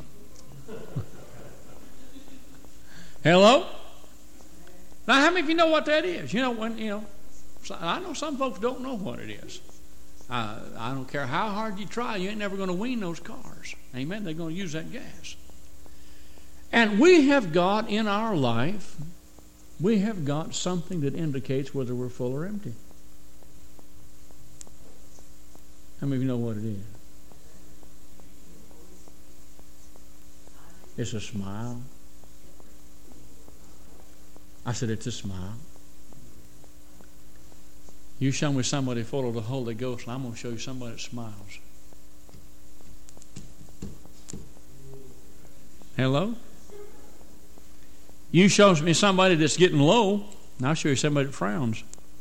Hello? Now, how many of you know what that is? I know some folks don't know what it is. I don't care how hard you try, you ain't never going to wean those cars. Amen? They're going to use that gas. And we have got in our life, we have got something that indicates whether we're full or empty. How many of you know what it is? It's a smile. I said, it's a smile. You show me somebody full of the Holy Ghost, and I'm going to show you somebody that smiles. Hello? You show me somebody that's getting low, and I'll show you somebody that frowns.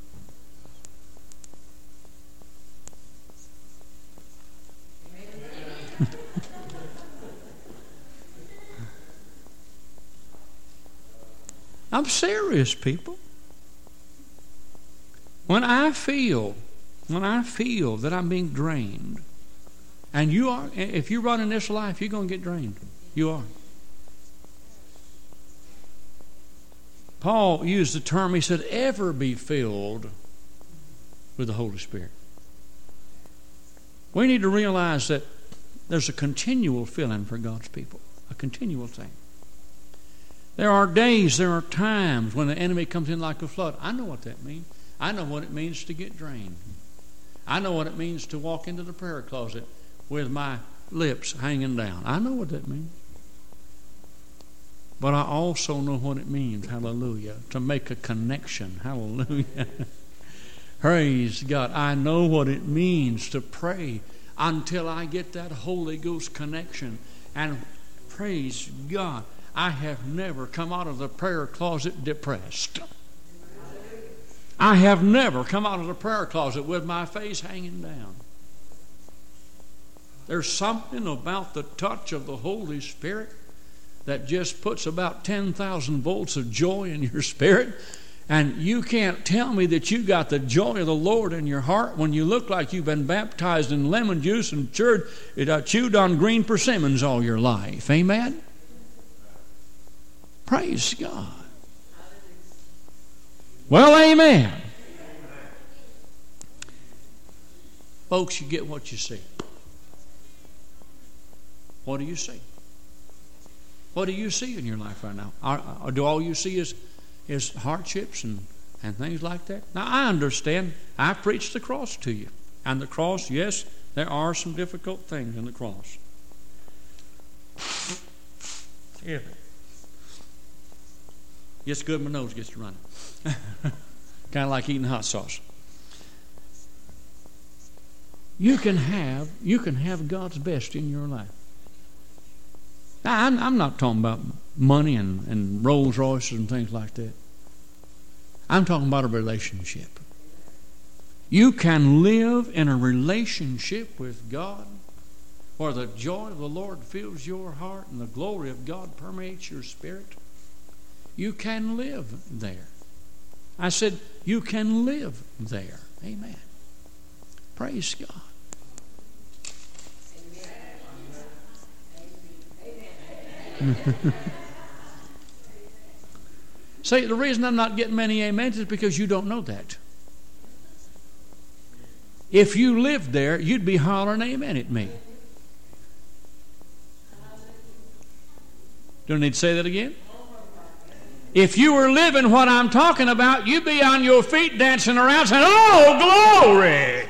I'm serious, people. When I feel that I'm being drained, and you are, if you're running this life, you're going to get drained. You are. Paul used the term, he said, ever be filled with the Holy Spirit. We need to realize that there's a continual filling for God's people, a continual thing. There are days, there are times when the enemy comes in like a flood. I know what that means. I know what it means to get drained. I know what it means to walk into the prayer closet with my lips hanging down. I know what that means. But I also know what it means, hallelujah, to make a connection, hallelujah. Praise God. I know what it means to pray until I get that Holy Ghost connection. And praise God, I have never come out of the prayer closet depressed. I have never come out of the prayer closet with my face hanging down. There's something about the touch of the Holy Spirit that just puts about 10,000 volts of joy in your spirit. And you can't tell me that you got the joy of the Lord in your heart when you look like you've been baptized in lemon juice and chewed on green persimmons all your life. Amen? Praise God. Well, amen. Folks, you get what you see. What do you see? What do you see in your life right now? Do all you see is hardships and things like that? Now, I understand. I've preached the cross to you. And the cross, yes, there are some difficult things in the cross. Yeah. Gets good, my nose gets to running. Kind of like eating hot sauce. You can have God's best in your life. Now, I'm not talking about money and Rolls Royces and things like that. I'm talking about a relationship. You can live in a relationship with God where the joy of the Lord fills your heart and the glory of God permeates your spirit. You can live there. I said, you can live there. Amen. Praise God. See, the reason I'm not getting many amens is because you don't know that. If you lived there, you'd be hollering amen at me. Do I need to say that again? If you were living what I'm talking about, you'd be on your feet dancing around saying, "Oh, glory!"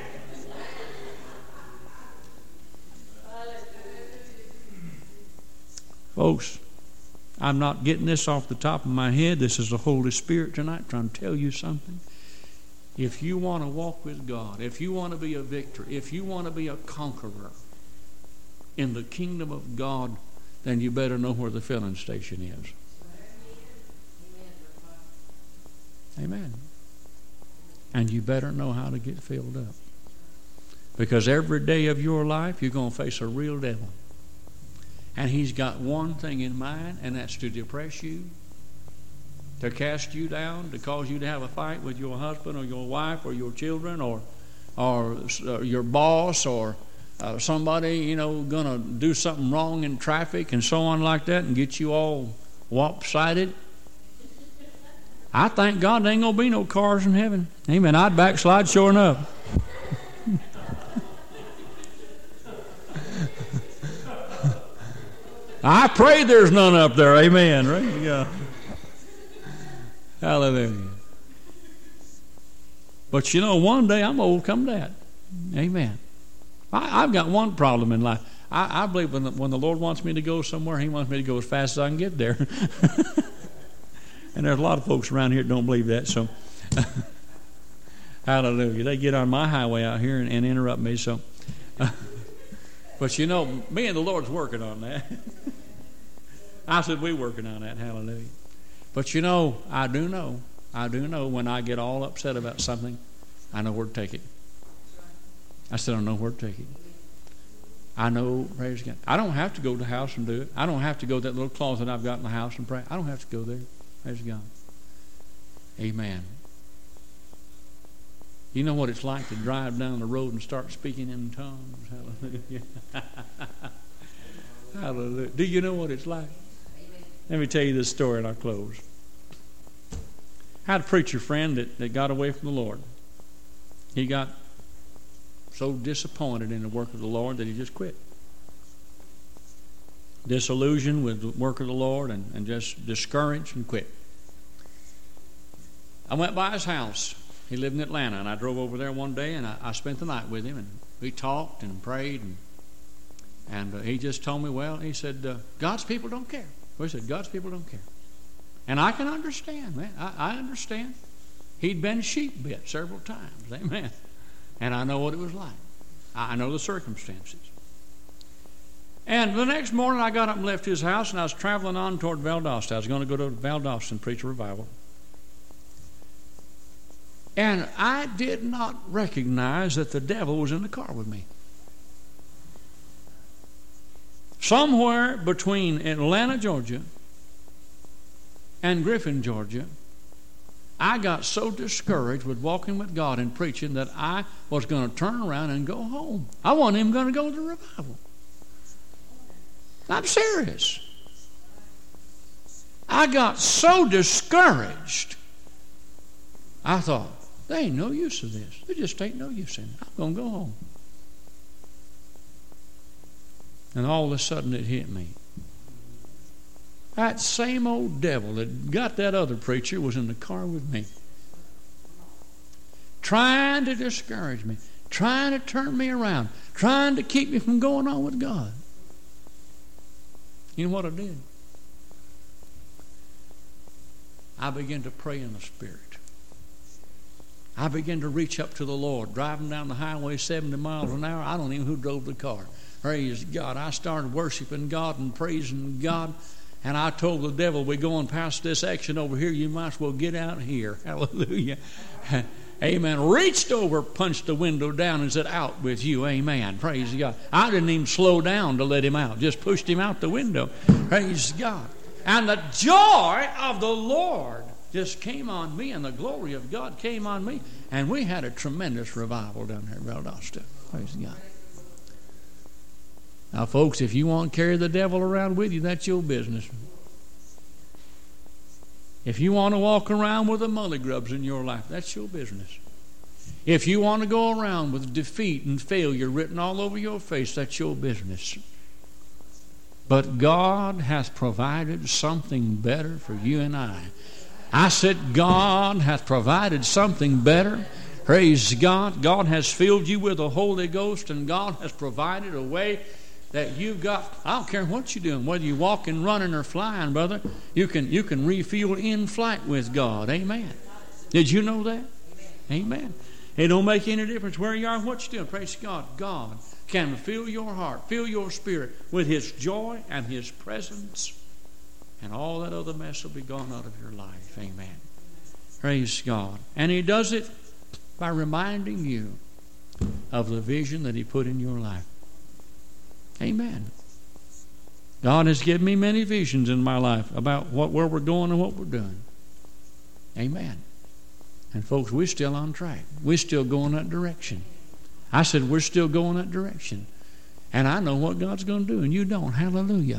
Folks, I'm not getting this off the top of my head. This is the Holy Spirit tonight trying to tell you something. If you want to walk with God, if you want to be a victor, if you want to be a conqueror in the kingdom of God, then you better know where the filling station is. Amen. And you better know how to get filled up. Because every day of your life, you're going to face a real devil. And he's got one thing in mind, and that's to depress you, to cast you down, to cause you to have a fight with your husband or your wife or your children or your boss or somebody, going to do something wrong in traffic and so on like that and get you all lopsided. I thank God there ain't going to be no cars in heaven. Amen. I'd backslide sure enough. I pray there's none up there. Amen. Right? Yeah. Hallelujah. But one day I'm going to overcome that. Amen. I've got one problem in life. I believe when the Lord wants me to go somewhere, He wants me to go as fast as I can get there. And there's a lot of folks around here that don't believe that. So, hallelujah. They get on my highway out here and interrupt me. So, but me and the Lord's working on that. I said we're working on that. Hallelujah. But I do know when I get all upset about something, I know where to take it. I still don't know where to take it. I know, praise God. I don't have to go to the house and do it. I don't have to go to that little closet I've got in the house and pray. I don't have to go there. Praise God. Amen. You know what it's like to drive down the road and start speaking in tongues? Hallelujah. Hallelujah. Do you know what it's like? Let me tell you this story and I'll close. I had a preacher friend that got away from the Lord. He got so disappointed in the work of the Lord that he just quit. Disillusioned with the work of the Lord and just discouraged and quit. I went by his house. He lived in Atlanta, and I drove over there one day, and I spent the night with him, and we talked and prayed, and he just told me, he said, God's people don't care. We said, God's people don't care. And I can understand, man. I understand. He'd been sheep bit several times. Amen. And I know what it was like. I know the circumstances. And the next morning I got up and left his house, and I was traveling on toward Valdosta. I was going to go to Valdosta and preach a revival. And I did not recognize that the devil was in the car with me. Somewhere between Atlanta, Georgia, and Griffin, Georgia, I got so discouraged with walking with God and preaching that I was going to turn around and go home. I wasn't even going to go to the revival. I'm serious. I got so discouraged. I thought, there ain't no use of this. There just ain't no use in it. I'm going to go home. And all of a sudden it hit me. That same old devil that got that other preacher was in the car with me, trying to discourage me, trying to turn me around, trying to keep me from going on with God. You know what I did? I began to pray in the Spirit. I began to reach up to the Lord, driving down the highway 70 miles an hour. I don't even know who drove the car. Praise God. I started worshiping God and praising God. And I told the devil, we're going past this action over here. You might as well get out here. Hallelujah. Amen. Reached over, punched the window down and said, out with you. Amen. Praise God. I didn't even slow down to let him out. Just pushed him out the window. Praise God. And the joy of the Lord just came on me, and the glory of God came on me. And we had a tremendous revival down there in Valdosta. Praise God. Now, folks, if you want to carry the devil around with you, that's your business. If you want to walk around with the mully grubs in your life, that's your business. If you want to go around with defeat and failure written all over your face, that's your business. But God has provided something better for you and I. I said, God has provided something better. Praise God. God has filled you with the Holy Ghost, and God has provided a way that you've got. I don't care what you're doing, whether you're walking, running, or flying, brother. You can refuel in flight with God. Amen. Did you know that? Amen. It don't make any difference where you are and what you're doing. Praise God. God can fill your heart, fill your spirit with His joy and His presence, and all that other mess will be gone out of your life. Amen. Praise God. And He does it by reminding you of the vision that He put in your life. Amen. God has given me many visions in my life about where we're going and what we're doing. Amen. And folks, we're still on track. We're still going that direction. I said we're still going that direction. And I know what God's going to do, and you don't. Hallelujah.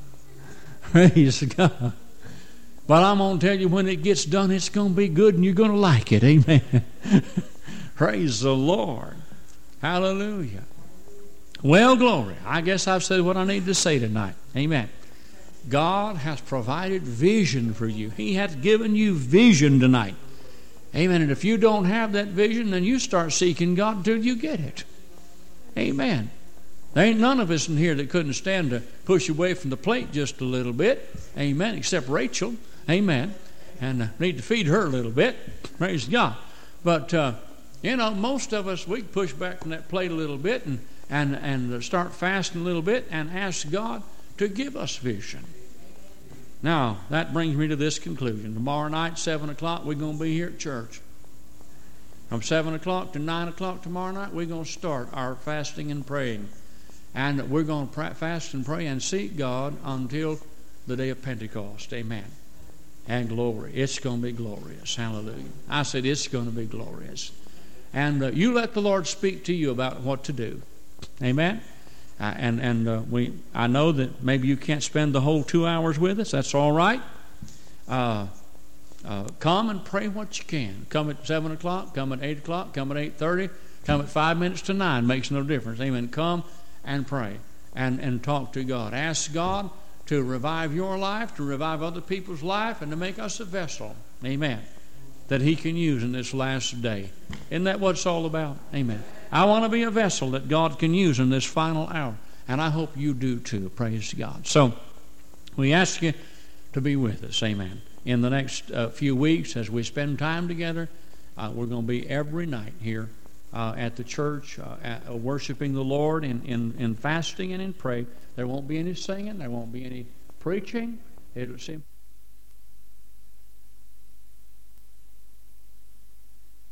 Praise God. But I'm going to tell you, when it gets done, it's going to be good, and you're going to like it. Amen. Praise the Lord. Hallelujah. Well, glory. I guess I've said what I need to say tonight. Amen. God has provided vision for you. He has given you vision tonight. Amen. And if you don't have that vision, then you start seeking God until you get it. Amen. There ain't none of us in here that couldn't stand to push away from the plate just a little bit. Amen. Except Rachel. Amen. And need to feed her a little bit. Praise God. But, most of us, we can push back from that plate a little bit and start fasting a little bit and ask God to give us vision. Now, that brings me to this conclusion. Tomorrow night, 7 o'clock, we're going to be here at church. From 7 o'clock to 9 o'clock tomorrow night, we're going to start our fasting and praying. And we're going to fast and pray and seek God until the day of Pentecost. Amen. And glory. It's going to be glorious. Hallelujah. I said it's going to be glorious. And you let the Lord speak to you about what to do. Amen. I know that maybe you can't spend the whole 2 hours with us. That's all right. Come and pray what you can. Come at 7 o'clock. Come at 8 o'clock. Come at 8:30. Come at 5 minutes to 9. Makes no difference. Amen. Come and pray and talk to God. Ask God to revive your life, to revive other people's life, and to make us a vessel. Amen. That He can use in this last day. Isn't that what it's all about? Amen. I want to be a vessel that God can use in this final hour. And I hope you do too. Praise God. So, We ask you to be with us. Amen. In the next few weeks, as we spend time together, we're going to be every night here at the church, worshiping the Lord in fasting and in prayer. There won't be any singing. There won't be any preaching. It'll seem